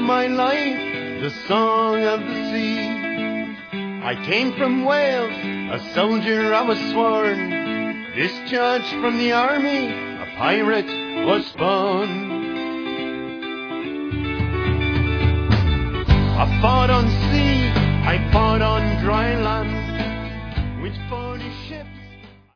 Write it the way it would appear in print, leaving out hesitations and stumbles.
my life, the song of the sea. I came from Wales, a soldier I was sworn, discharged from the army, a pirate was born. I fought on sea, I fought on dry land, which fought